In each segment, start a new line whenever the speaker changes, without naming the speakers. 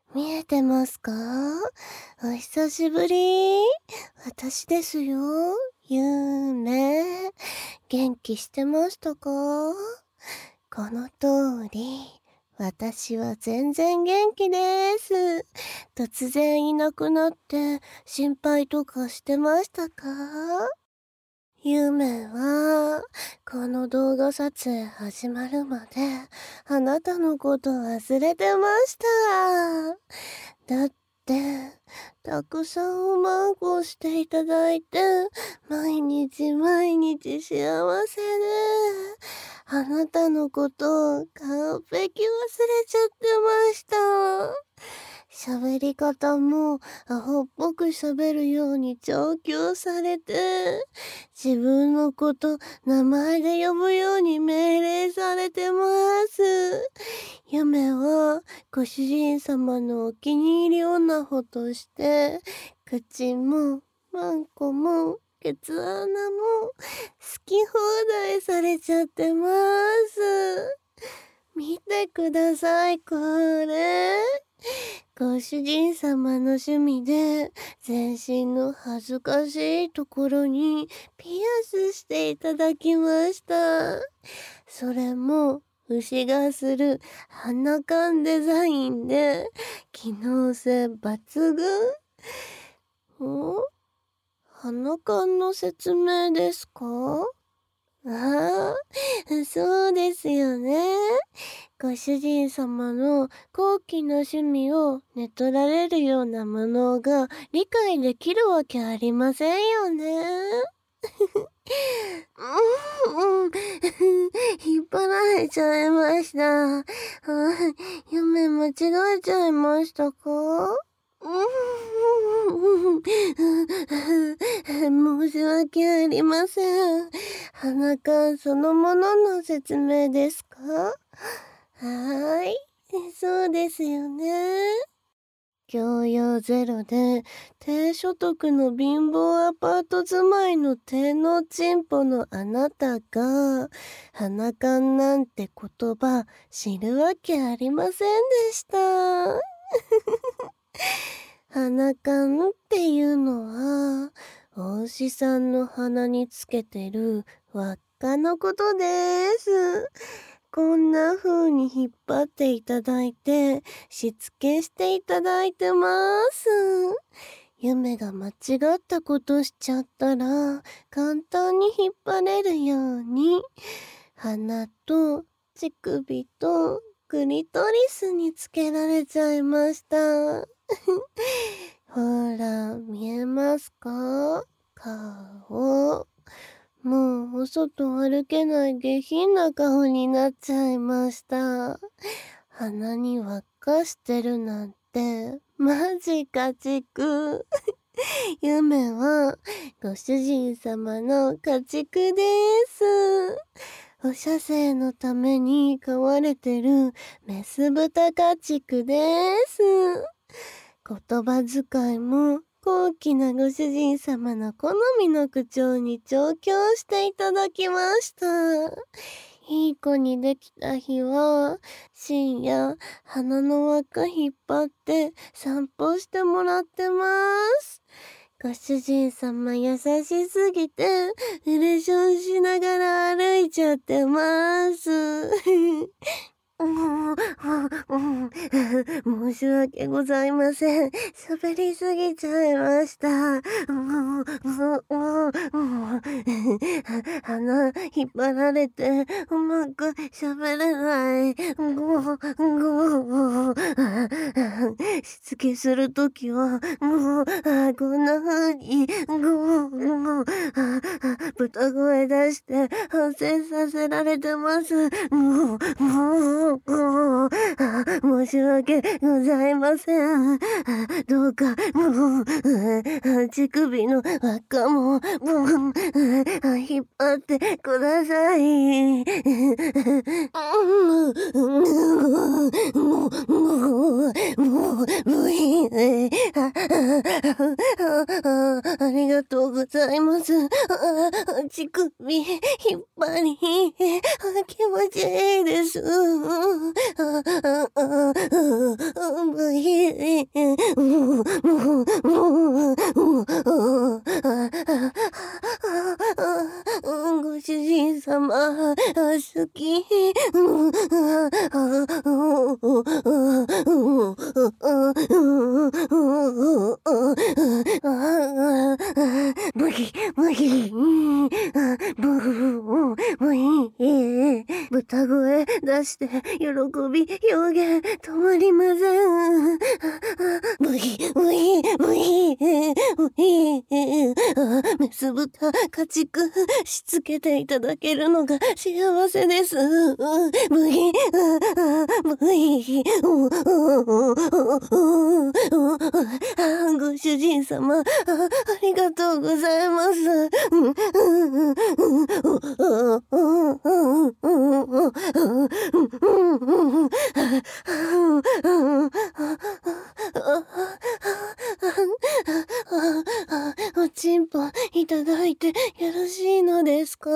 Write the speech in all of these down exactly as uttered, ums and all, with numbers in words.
見えてますか？お久しぶり。私ですよ。ゆめ。元気してましたか？この通り、私は全然元気です。突然いなくなって心配とかしてましたか？ゆめは、この動画撮影始まるまで、あなたのこと忘れてました。だって、たくさんおまんこしていただいて、毎日毎日幸せで、あなたのこと完璧忘れちゃってました。喋り方もアホっぽく喋るように調教されて、自分のこと名前で呼ぶように命令されてます。夢はご主人様のお気に入り女ほとして、口もマンコもケツ穴も好き放題されちゃってます。見てください、これ。ご主人様の趣味で全身の恥ずかしいところにピアスしていただきました。それも牛がする鼻缶デザインで機能性抜群。お？鼻缶の説明ですか？ああ、そうですよね。ご主人様の高貴な趣味を寝取られるようなものが理解できるわけありませんよね。うん、うん、引っ張られちゃいました。夢間違えちゃいましたか？申し訳ありません。鼻かそのものの説明ですか？はーい、そうですよね。教養ゼロで低所得の貧乏アパート住まいの低のチンポのあなたが鼻かんなんて言葉知るわけありませんでした。鼻かんっていうのはお牛さんの鼻につけてる輪っかのことです。こんな風に引っ張っていただいて、しつけしていただいてます。夢が間違ったことしちゃったら、簡単に引っ張れるように、鼻と乳首とクリトリスにつけられちゃいました。ほら、見えますか？顔。もうお外歩けない下品な顔になっちゃいました。鼻に輪っかしてるなんて、マジ家畜。夢は、ご主人様の家畜です。お射精のために飼われてるメス豚家畜です。言葉遣いも高貴なご主人様の好みの口調に調教していただきました。いい子にできた日は、深夜、鼻の輪っか引っ張って散歩してもらってます。ご主人様優しすぎて、ウレションしながら歩いちゃってます。申し訳ございません。喋りすぎちゃいました。鼻引っ張られてうまく喋れない。しつけするときは、もう、こんな風に、豚声出して反省させられてます。もう、もう、申し訳ございません。どうか、もう、乳首の輪っかも、もう、引っ張ってください。もう、もう、もう、もういいね。ありがとうございます。乳首、引っ張り、気持ちいいです。ブヒご主人様、好き。ブヒ、ブヒ、ブフ、ブヒ、歌声出して喜び表現止まりません。ブヒ、ブヒ、ブヒ、ブヒ、メス豚家畜しつけていただけるのが幸せです。ブヒ、ブヒ、ご主人様、ありがとうございます。おちんぽいただいてよろしいのですか？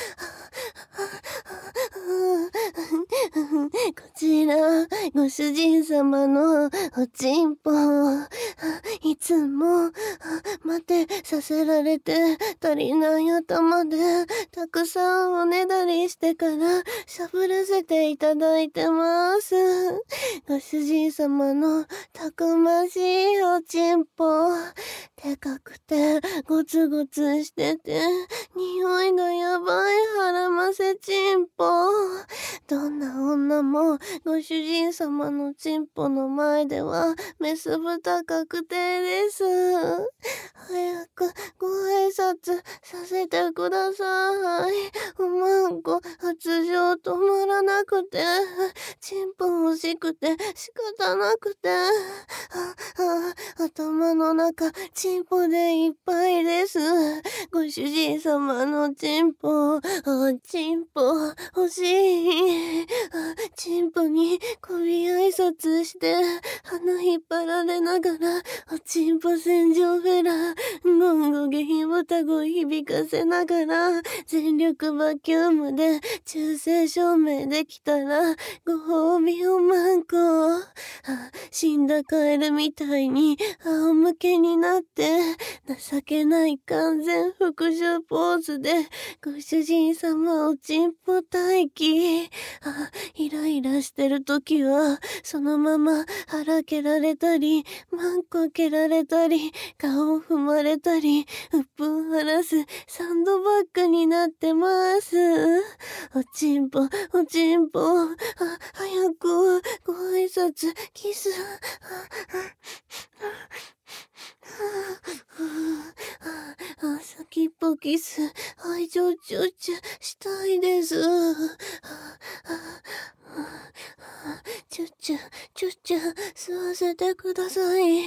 こちらご主人様のおちんぽいつも待てさせられて足りない頭でたくさんおねだりしてからしゃぶらせていただいてます。ご主人様のたくましいおちんぽ、でかくてゴツゴツしてて匂いがやばい腹ませちんぽ。どんな女もご主人様のちんぽの前ではメス豚確定です。早くご挨拶させてください。おまんこ発情止まらなくて、ちんぽ欲しくて仕方なくて、ああ頭の中ちんぽでいっぱいです。ご主人様のちんぽ、あちんぽ欲しい。ちんぽに媚び挨拶して鼻引っ張られながらおちんぽ戦場フェラゴンゴ下品歌声響かせながら全力バキュームで中性照明できたらご褒美をマンコ。死んだカエルみたいに仰向けになって情けない完全復讐ポーズでご主人様おちんぽ待機。あ、イライラしてる時はそのまま腹蹴られたりマンコ蹴られたり顔を踏まれたりうっぷん晴らすサンドバッグになってます。おちんぽおちんぽ、あ、早くご挨拶キス。あ、先っぽキス愛情チューチューしたいです。チュッチュチュッチュ吸わせてください。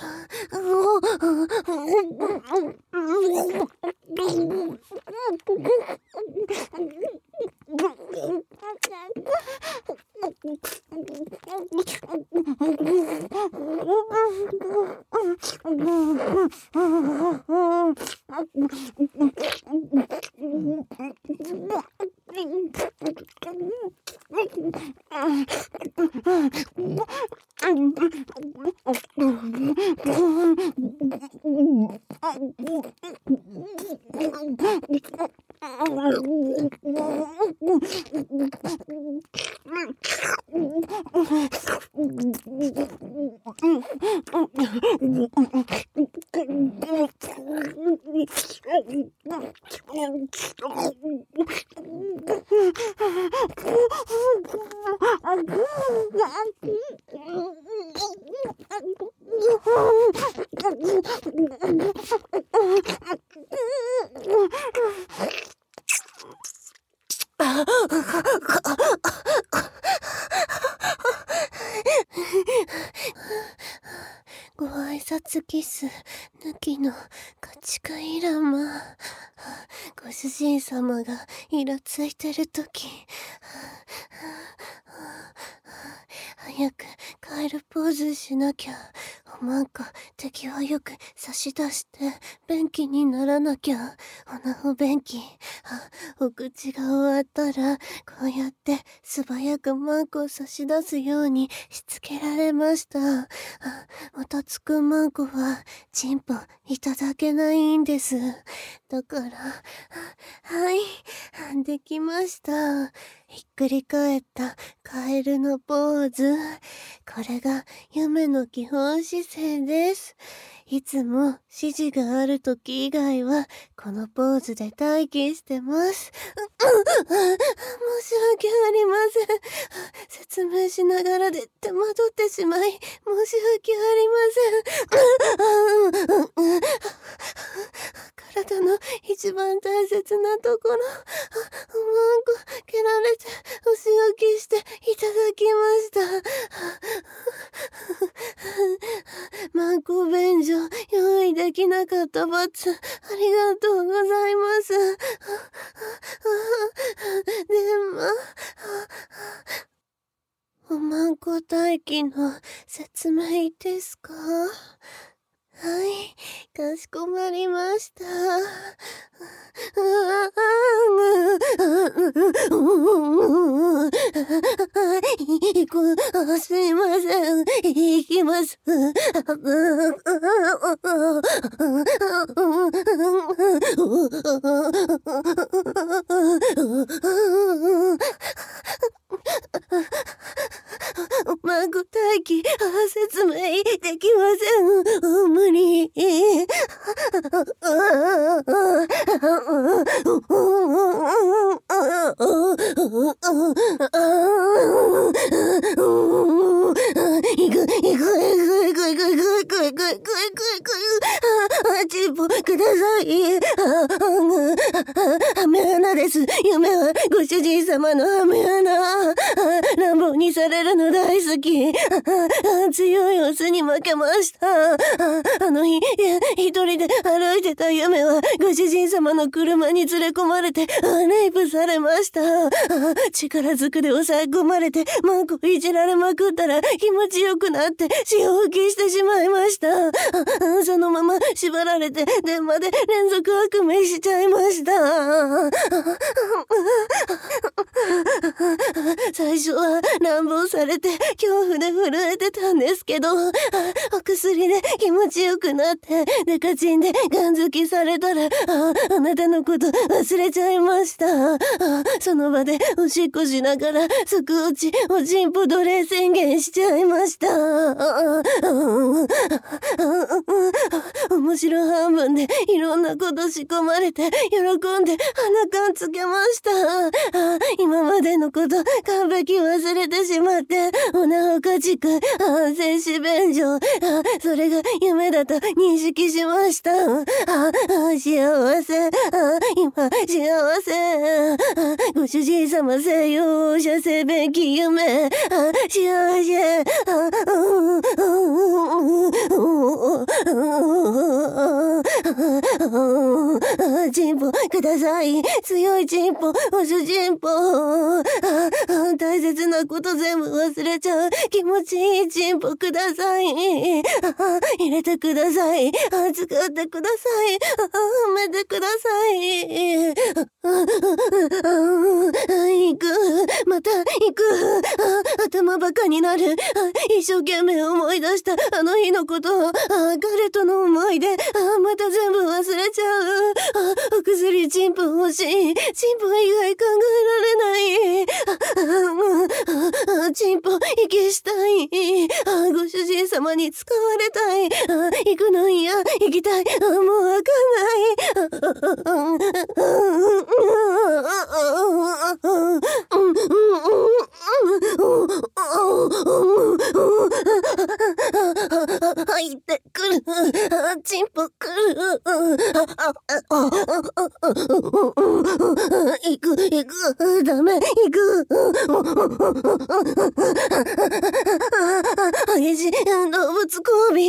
ご挨拶キス抜きのカチカイラマ。ご主人様がイラついてるとき、早くカエルポーズしなきゃおまんこ、手際よく差し出して、便器にならなきゃ。おなほ便器。あ、お口が終わったら、こうやって素早くマンコを差し出すようにしつけられました。あ、もたつくマンコは、チンポいただけないんです。だから、はい、できました。ひっくり返ったカエルのポーズ。これが夢の基本姿勢です。いつも指示がある時以外はこのポーズで待機してます。申し訳ありません。説明しながらで手間取ってしまい申し訳ありません。体の一番大切なところ、おまんこ蹴られてお仕置きしていただきました。マンコ便所用意できなかった罰、ありがとうございます。でも、おまんこ待機の説明ですか？はい、かしこまりました。行く、すいません、行きます。マンコ待機、説明できません。無理。行く、行く、行く、行く、行く、行く、行く、行く、行く、行く、チンポください。ハメ穴です。夢はご主人様のハメ穴。乱暴にされるの大好き。強いオスに負けました。あの日、一人で歩いてた夢はご主人様の車に連れ込まれてレイプされました。力ずくで抑え込まれてマンコいじられまくったら気持ちよくなって潮吹きしてしまいました。そのまま縛られて電話で連続悪夢しちゃいました。最初は乱暴されて恐怖で震えてたんですけど、お薬で気持ちよくなってデカチンでガンづきされたら、ああなたのこと忘れちゃいました。その場でおしっこしながら即落ちおちんぽ奴隷宣言しちゃいました。面白半分でいろんなこと仕込まれて喜んで鼻感つけました。今までのこと完璧忘れてしまっておなほかちく反省し便所、それが夢だと認識しました。幸せ、今幸せ、ご主人様西洋者性便器夢、幸せ、チンポください。強いチンポ、お主人ポ。大切なこと全部忘れちゃう気持ちいいチンポください。入れてください。使ってください。埋めてください。行く。また行く。頭バカになる。一生懸命思い出したあの日のこと。彼との思い出。また全部忘れちゃう。お薬チンポ欲しい。チンポ以外考えられない。チンポ息したい。ご主人様に使われたい。行くの嫌。行きたい。もうわかんない。入ってくる。チンポくる。行く行くダメ行く。 激しい動物交尾、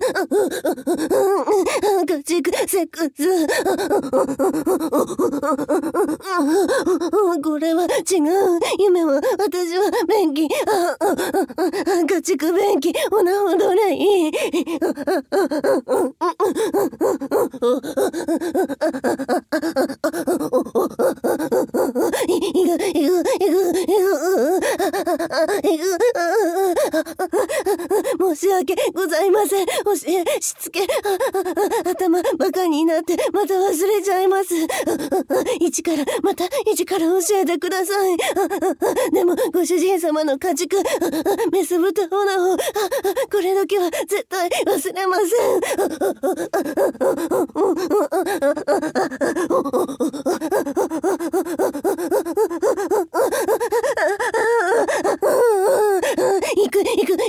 家畜セックス、これは違う。夢は、私は便器、家畜便器、オナホドレイ。いくいくいくいくいく、申し訳ございません。教えしつけ、頭バカになってまた忘れちゃいます。一からまた一から教えてください。でもご主人様の家畜、メス豚オナホ、これだけは絶対忘れません。行く行く行く行く行く行く行く行く行く行く行く行く行く行く行く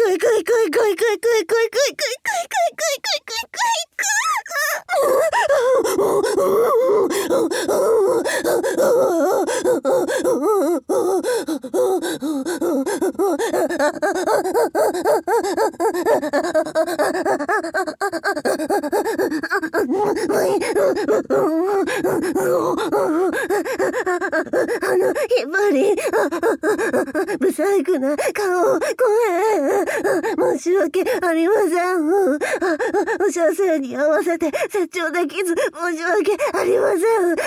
あのひばり、不細工な顔、声、申し訳ありません。射精に合わせて成長できず申し訳ありません。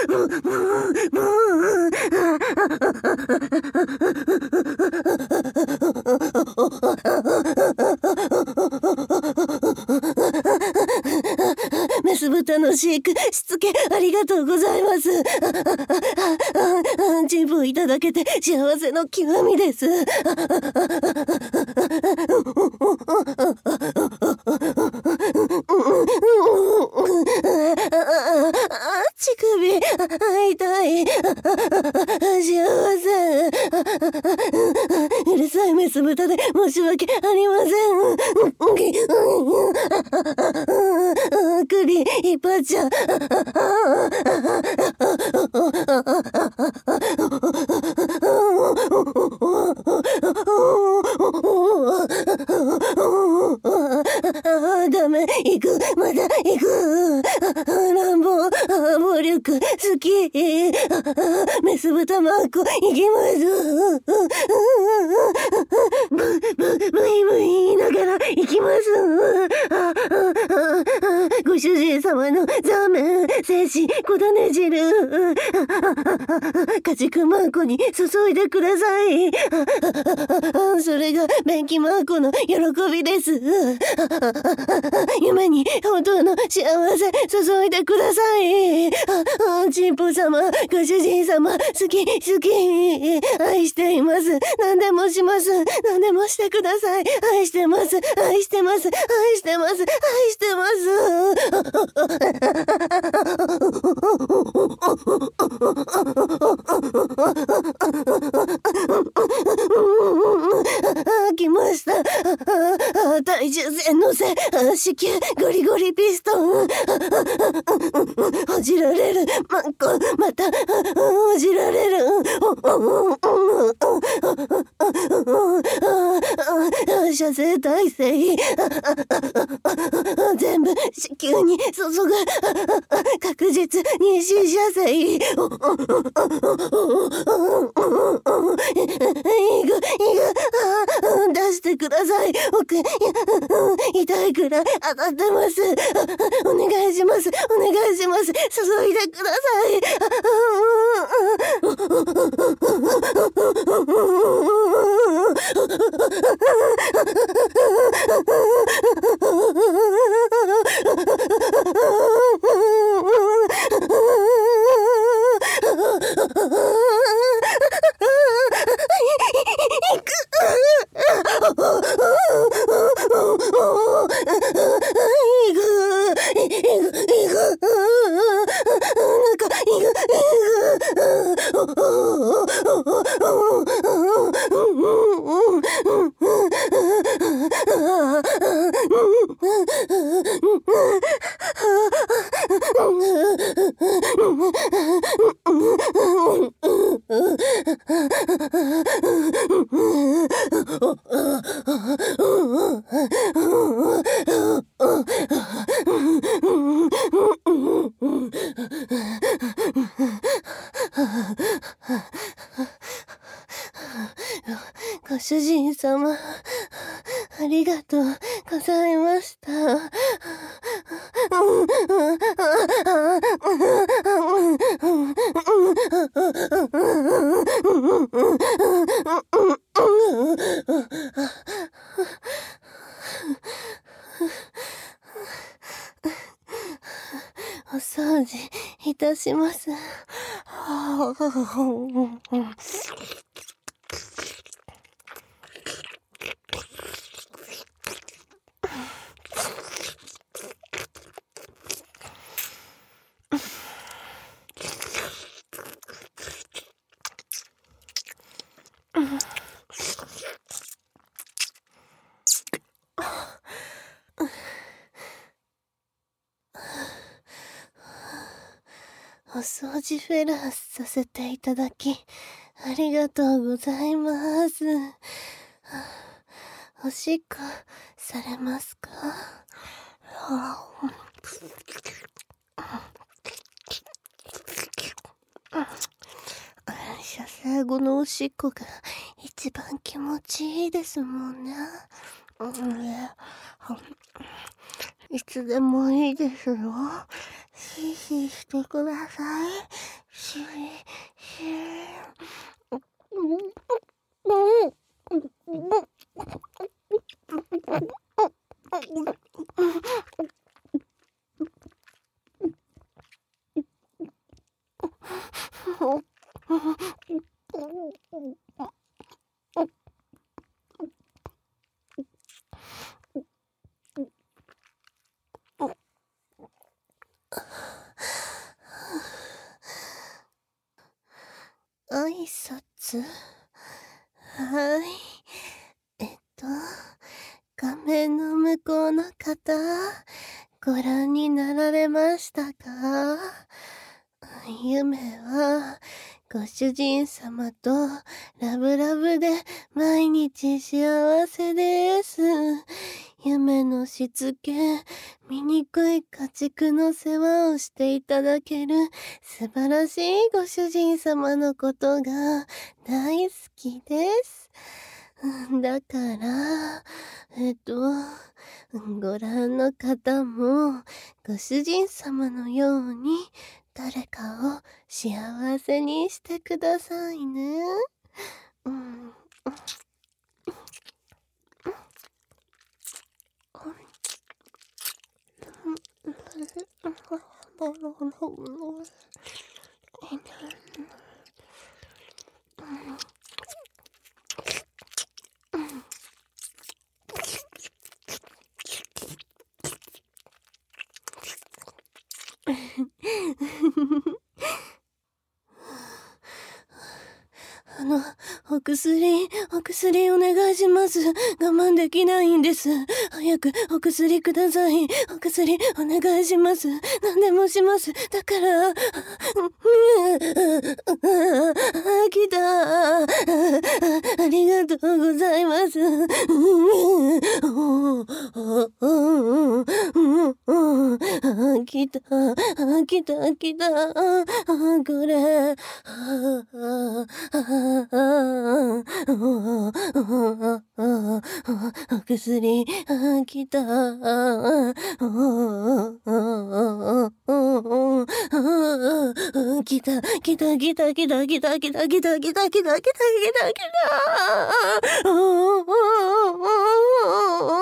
メス豚の飼育しつけありがとうございます。チンプをいただけて幸せの極みです。乳首痛い、幸せ。うるさいメス豚で申し訳ありません。栗いっぱいちゃん。ダメ、行く、まだ行く。乱暴、暴力、好き。メス豚マンコ、行きます。ブ、ブ、ブイブイ言いながら行きます。ご主人様のザーメン、精子、小種汁。家畜マンコに注いでください。それが便器マンコの喜びです。夢に本当の幸せ注いでください。チンポ様、ご主人様、好き好き、愛しています。何でもします。何でもしてください。愛してます。愛してます。愛してます。愛してます。来ました。体重線のせ、子宮ゴリゴリピストン。ほじられるマンコ、またほじられる。射精体制、全部子宮に注ぐ。確実妊娠射精。いくいく、出してください。奥、痛いくらい当たってます。お願いします。お願いします。注いでください。 ご主人様、ありがとうございました。お掃除いたします。お掃除フェラーさせていただき、ありがとうございます。おしっこされますか？射精後のおしっこが一番気持ちいいですもんね。いつでもいいですよ。ヒーヒーしてください。ヒーヒー。挨拶？はい。えっと、画面の向こうの方、ご覧になられましたか？夢は、ご主人様とラブラブで毎日幸せです。夢のしつけ、醜い家畜の世話をしていただける素晴らしいご主人様のことが大好きです。だから、えっと、ご覧の方もご主人様のように誰かを幸せにしてくださいね。うん。あの、お薬、お薬お願いします。我慢できないんです。早くお薬ください。お薬お願いします。何でもします。だから、来た。ありがとうございます。来た、来た、来た。これ。お薬、来た。来た、来た、来た、来た、来た、来た、来た、来た、来た、来た、来た、来た。